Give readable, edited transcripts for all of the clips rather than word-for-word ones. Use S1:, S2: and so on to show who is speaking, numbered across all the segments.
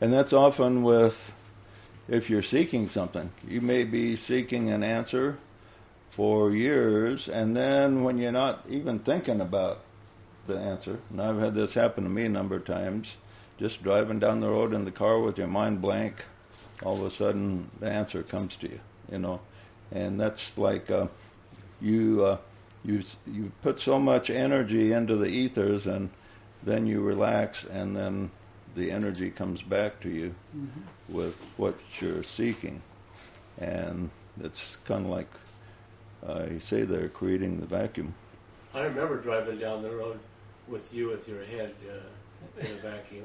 S1: And that's often with, if you're seeking something. You may be seeking an answer for years, and then when you're not even thinking about the answer, and I've had this happen to me a number of times, just driving down the road in the car with your mind blank, all of a sudden the answer comes to you, you know. And that's like you put so much energy into the ethers, and then you relax, and then the energy comes back to you with what you're seeking. And it's kind of like you say they're creating the vacuum.
S2: I remember driving down the road with you with your head in a vacuum.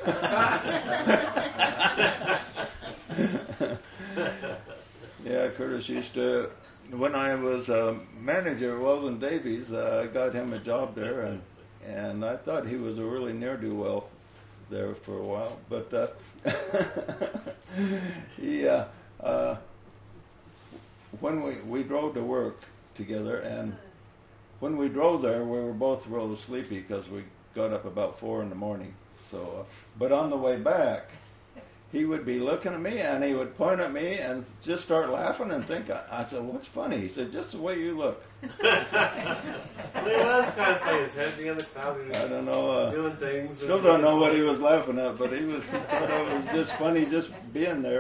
S1: Yeah, Curtis used to, when I was a manager at Weldon Davies, I got him a job there, and I thought he was a really ne'er-do-well there for a while. But when we drove to work together, and when we drove there, we were both real sleepy because we got up about 4 a.m. So, but on the way back, he would be looking at me, and he would point at me and just start laughing and think. I said, "What's funny?" He said, "Just the way you look."
S2: It was kind of funny. His head being in the cloud.
S1: I don't know.
S2: Doing things.
S1: Still don't know what he was laughing at, but he thought it was just funny just being there.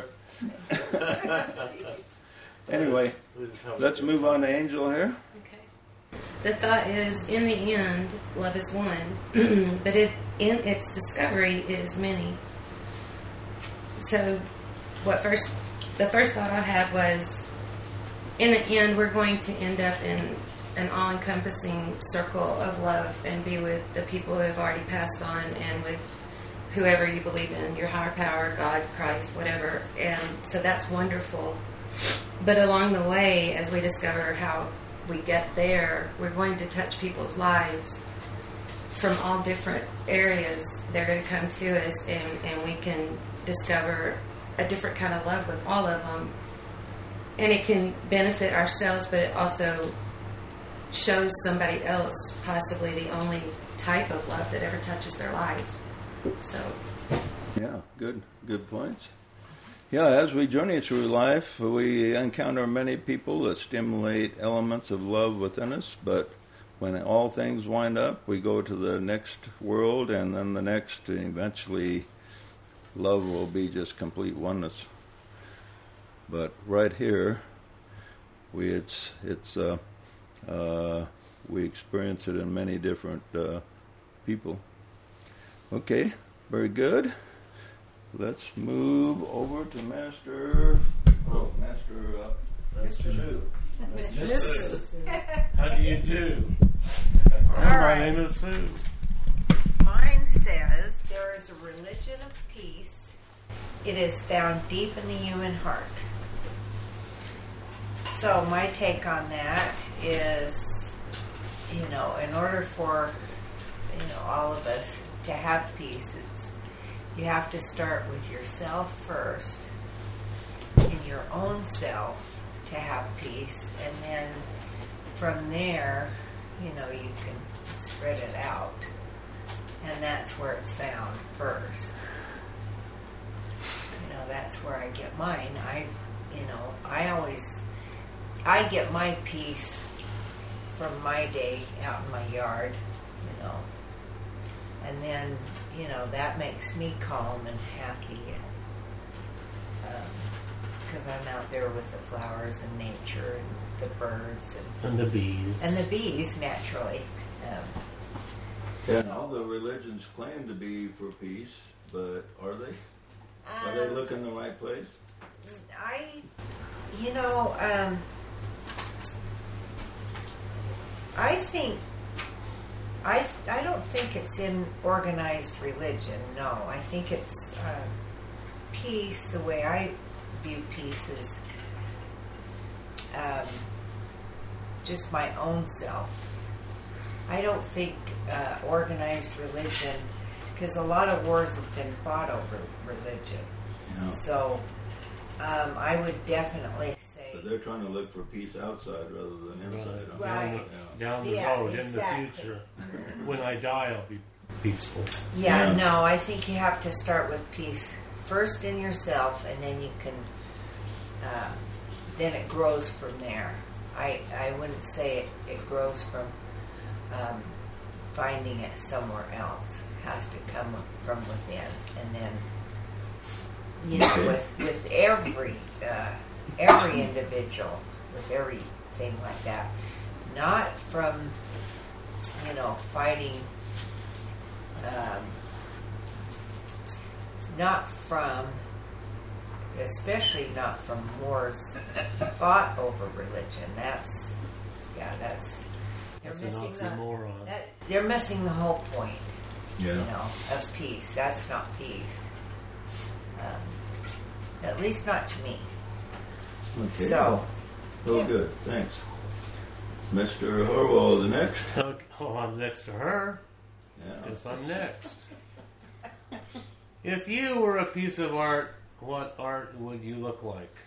S1: Anyway, let's move on to Angel here.
S3: The thought is, in the end, love is one, but in its discovery, it is many. So, the first thought I had was, in the end, we're going to end up in an all-encompassing circle of love and be with the people who have already passed on, and with whoever you believe in, your higher power, God, Christ, whatever. And so that's wonderful. But along the way, as we discover how we get there, we're going to touch people's lives from all different areas. They're going to come to us, and we can discover a different kind of love with all of them. And it can benefit ourselves, but it also shows somebody else possibly the only type of love that ever touches their lives. So,
S1: yeah, good points. Yeah, as we journey through life, we encounter many people that stimulate elements of love within us, but when all things wind up, we go to the next world, and then the next, and eventually love will be just complete oneness. But right here, we experience it in many different people. Okay, very good. Let's move over to Master Sue.
S2: How do you do? My name is Sue.
S4: Mine says, there is a religion of peace. It is found deep in the human heart. So my take on that is, in order for, all of us to have peace, you have to start with yourself first, in your own self, to have peace, and then from there, you can spread it out, and that's where it's found first. That's where I get mine. I get my peace from my day out in my yard, and then that makes me calm and happy, because I'm out there with the flowers and nature and the birds
S2: and the bees.
S4: And the bees, naturally.
S1: Yeah, all the religions claim to be for peace, but are they? Are they looking in the right place?
S4: I don't think it's in organized religion, no. I think it's peace, the way I view peace is just my own self. I don't think organized religion, because a lot of wars have been fought over religion.
S1: Yeah.
S4: So I would definitely say...
S1: But they're trying to look for peace outside rather than inside.
S4: Right.
S2: Down the road, exactly. In the future. When I die, I'll be peaceful.
S4: Yeah, no, I think you have to start with peace first in yourself, and then you can, then it grows from there. I wouldn't say it grows from finding it somewhere else. It has to come from within, and then, you know, with every individual, with everything like that, not from, you know, fighting, not from, especially not from wars fought over religion. That's
S2: That's an oxymoron.
S4: they're missing the whole point,
S1: Yeah.
S4: you know, of peace. That's not peace. At least not to me.
S1: Okay.
S4: So,
S1: Oh,
S4: yeah.
S1: good. Thanks. Mr. Horwell, the next.
S2: Oh, I'm next to her.
S1: Yeah.
S2: Guess I'm next. If you were a piece of art, what art would you look like?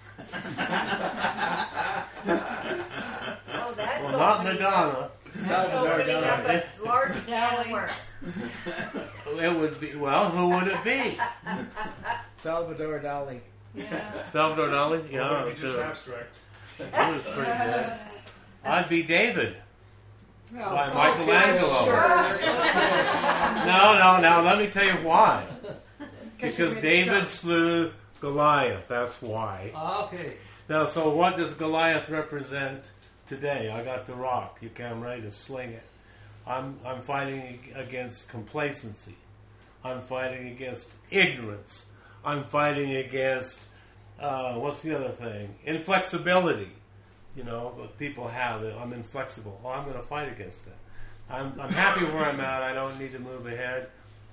S4: Oh, that's
S2: Well, not
S4: opening
S2: Madonna.
S4: That's opening up a large can of
S3: Dali.
S4: worms.
S2: It would be, well, who would it be?
S5: Salvador Dali.
S3: Yeah.
S2: Salvador Dali? Yeah,
S6: Maybe just
S2: too.
S6: abstract.
S2: It was pretty good. I'd be David.
S3: Oh,
S2: By Michelangelo.
S3: Sure.
S2: No, now let me tell you why.
S5: 'Cause
S2: Because
S5: you made
S2: David
S5: stuff.
S2: slew Goliath. That's why.
S5: Okay.
S2: Now, so what does Goliath represent today? I got the rock. I'm ready to sling it. I'm fighting against complacency. I'm fighting against ignorance. I'm fighting against what's the other thing? Inflexibility. You know, what people have. That I'm inflexible. Well, I'm going to fight against that. I'm happy where I'm at. I don't need to move ahead.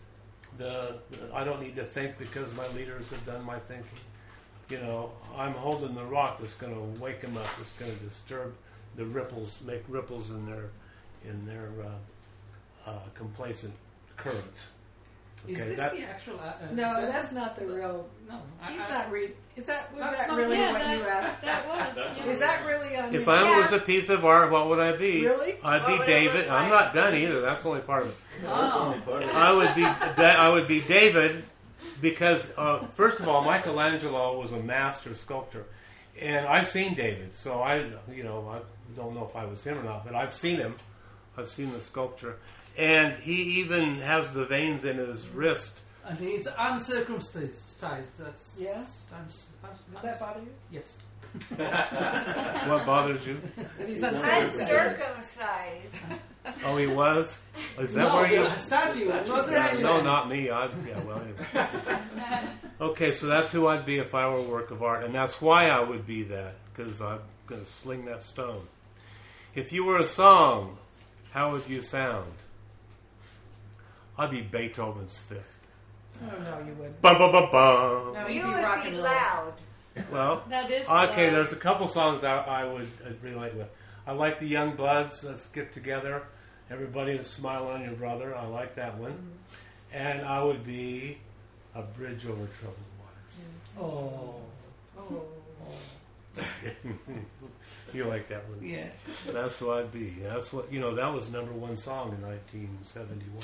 S2: I don't need to think because my leaders have done my thinking. You know, I'm holding the rock that's going to wake them up. That's going to disturb the ripples, make ripples in their complacent current.
S7: Is
S2: Okay,
S7: this
S2: that-
S7: the actual?
S8: No,
S7: is that-
S8: that's not the real.
S7: No,
S8: He's not reading. Was
S7: That's
S8: that
S7: not-
S8: really
S3: Yeah,
S8: what you asked?
S3: that was. Yeah.
S8: Is that really on?
S2: If
S8: your-
S2: I was a piece of art, what would I be?
S8: Really?
S2: I'd
S4: What
S2: be
S4: would it
S2: David.
S4: look
S2: I'm
S4: like?
S2: not done either. That's only part of it.
S7: Oh,
S2: I would be David because first of all, Michelangelo was a master sculptor, and I've seen David, so I don't know if I was him or not, but I've seen him. I've seen the sculpture, and he even has the veins in his wrist.
S7: and it's uncircumcised. That's
S8: Yeah?
S7: Does
S8: Does that bother you?
S7: Yes.
S2: What bothers you?
S8: That he's
S4: Uncircumcised.
S2: Oh, he was. Is that
S7: No,
S2: where you?
S7: the statue. Not
S2: Yeah,
S7: the
S2: no, not me. Anyway. Okay, so that's who I'd be if I were a work of art, and that's why I would be that, because I'm going to sling that stone. If you were a song, how would you sound? I'd be Beethoven's Fifth.
S8: Oh no, you wouldn't.
S2: Ba ba ba ba.
S8: No,
S4: You
S8: you'd be
S4: would
S8: rock
S4: be
S8: and roll.
S4: loud.
S2: Well,
S3: That is.
S2: okay,
S3: the-
S2: there's a couple songs I would relate with. I like the Young Bloods. Let's get together. Everybody to smile on your brother. I like that one. And I would be A Bridge Over Troubled Waters.
S7: Oh.
S8: Oh.
S2: You like that one?
S7: Yeah.
S2: That's what I'd be. That's what that was #1 song in 1971.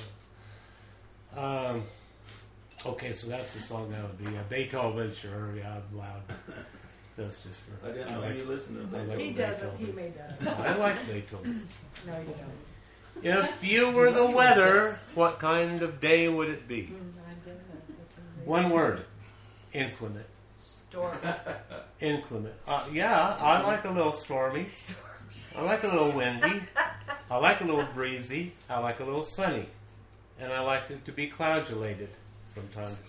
S2: Okay, so that's the song I would be. Beethoven, sure, yeah, loud. That's just for.
S1: I didn't know you listened to
S2: I
S1: that.
S2: like
S8: He doesn't. He
S2: Beethoven.
S8: made that.
S2: I like Beethoven.
S8: No, you don't.
S2: If you were the weather, what kind of day would it be?
S8: I did that. That's amazing.
S2: One word: inclement.
S4: Storm.
S2: Inclement. Yeah, I like a little stormy. I like a little windy. I like a little breezy. I like a little sunny. And I like it to be cloudulated from time to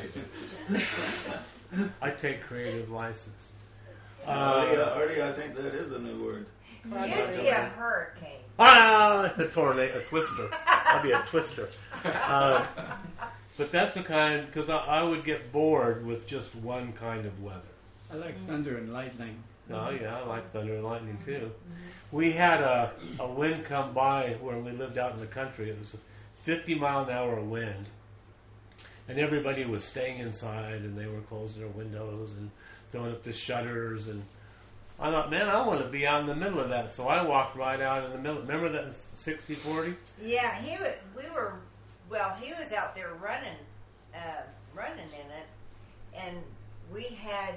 S2: time. I take creative license.
S1: Artie, I think that is a new word.
S4: You'd be a hurricane.
S2: A tornado, a twister. I'll be a twister. But that's the kind, because I would get bored with just one kind of weather.
S5: I like thunder and lightning.
S2: Oh yeah, I like thunder and lightning too. We had a wind come by where we lived out in the country. It was a 50-mile-an-hour wind, and everybody was staying inside, and they were closing their windows and throwing up the shutters. And I thought, man, I want to be out in the middle of that. So I walked right out in the middle. Remember that 60-40?
S4: Yeah, he was out there running in it, and we had,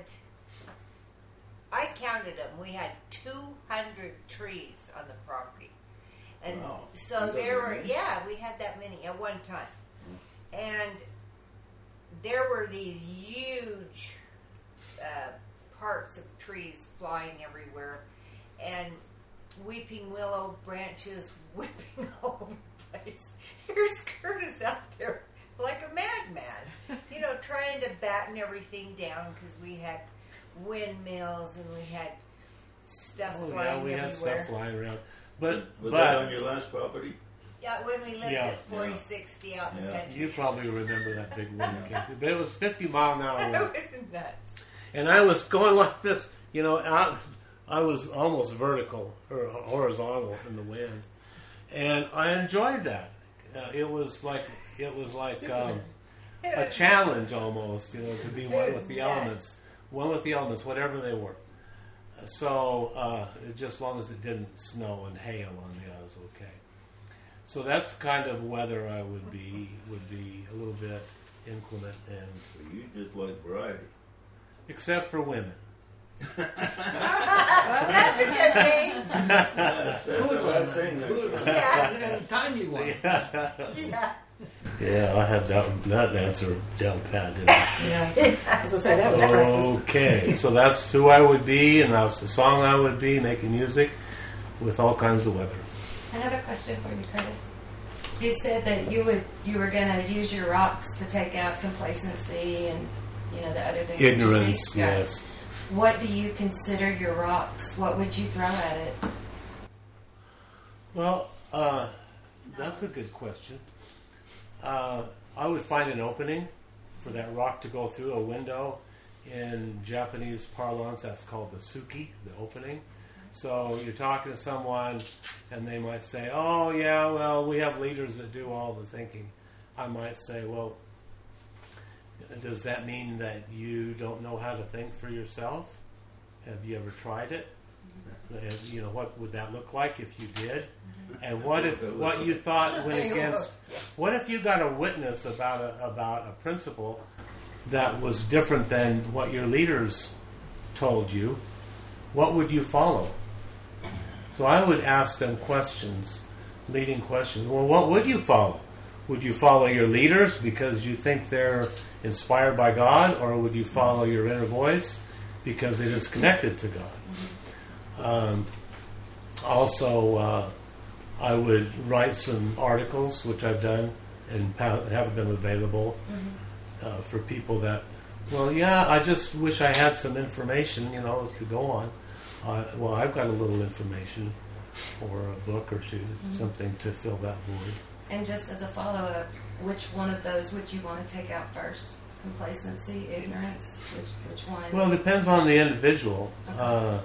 S4: I counted them, we had 200 trees on the property. And
S1: Wow.
S4: so
S1: You got
S4: there
S1: that
S4: were,
S1: many?
S4: yeah, we had that many at one time. And there were these huge parts of trees flying everywhere, and weeping willow branches whipping all over the place. Here's Curtis out there like a madman, trying to batten everything down because we had windmills and we had stuff
S2: Oh,
S4: flying
S2: yeah, we had
S4: everywhere.
S2: stuff flying around. But
S1: Was that on your last property?
S4: Yeah, when we lived
S2: Yeah.
S4: at 4060 out in the
S1: Yeah.
S4: country.
S2: you probably remember that big wind that came through. But it was 50-mile-an-hour wind.
S4: That was nuts.
S2: And I was going like this, I was almost vertical or horizontal in the wind, and I enjoyed that. It was like a challenge almost, to be one with the elements, whatever they were. So just as long as it didn't snow and hail on me, I was okay. So that's kind of weather I would be a little bit inclement and.
S1: So you just like variety.
S2: Except for women.
S4: That's a good thing.
S1: That's a bad thing.
S7: Good.
S1: actually.
S4: Yeah.
S7: Timely one.
S4: Yeah.
S2: Yeah, I had that answer down pat, didn't I?
S8: Yeah. As I say, that was practice.
S2: Okay, so that's who I would be, and that's the song I would be, making music with all kinds of weather.
S3: Another question for you, Curtis. You said that you were going to use your rocks to take out complacency and the other things. that you
S2: Ignorance,
S3: see. Yeah.
S2: yes.
S3: What do you consider your rocks? What would you throw at it?
S2: Well, that's a good question. I would find an opening for that rock to go through, a window. In Japanese parlance, that's called the tsuki, the opening. So you're talking to someone, and they might say, "Oh, yeah, well, we have leaders that do all the thinking." I might say, "Well, does that mean that you don't know how to think for yourself? Have you ever tried it? What would that look like if you did? And what if what you thought went against? What if you got a witness about a principle that was different than what your leaders told you? What would you follow?" So I would ask them questions, leading questions. Well, what would you follow? Would you follow your leaders because you think they're inspired by God, or would you follow your inner voice because it is connected to God? Also, I would write some articles, which I've done, and have them available for people that, I just wish I had some information, to go on. I've got a little information, or a book or two, something to fill that void.
S3: And just as a follow-up, which one of those would you want to take out first? Complacency, ignorance? Which one?
S2: Well, it depends on the individual.
S3: Okay.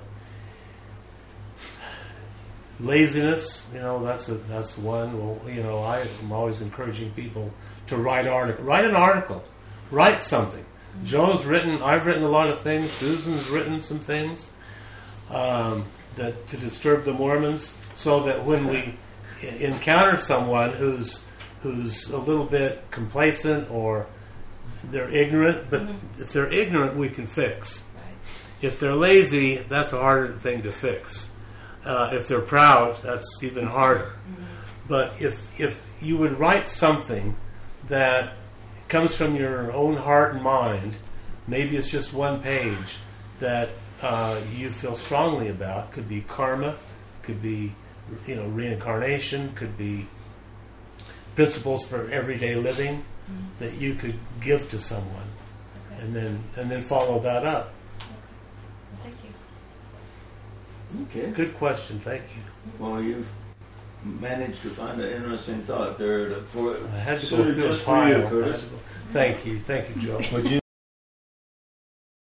S2: Laziness, that's one. Well, I'm always encouraging people to write an article, write something. Mm-hmm. I've written a lot of things. Susan's written some things that to disturb the Mormons, so that when we encounter someone who's a little bit complacent or they're ignorant, but if they're ignorant, we can fix.
S3: Right.
S2: If they're lazy, that's a harder thing to fix. If they're proud, that's even harder. But if you would write something that comes from your own heart and mind, maybe it's just one page that you feel strongly about. Could be karma, could be reincarnation, could be principles for everyday living that you could give to someone,
S3: Okay.
S2: and then follow that up.
S3: Well, thank you.
S1: Okay.
S2: Good question, thank you.
S1: Well, you've managed to find an interesting thought there.
S2: I had to go
S1: suited
S2: through a
S1: just for you,
S2: pile.
S1: Curtis.
S2: Thank you, Joe.
S1: Would you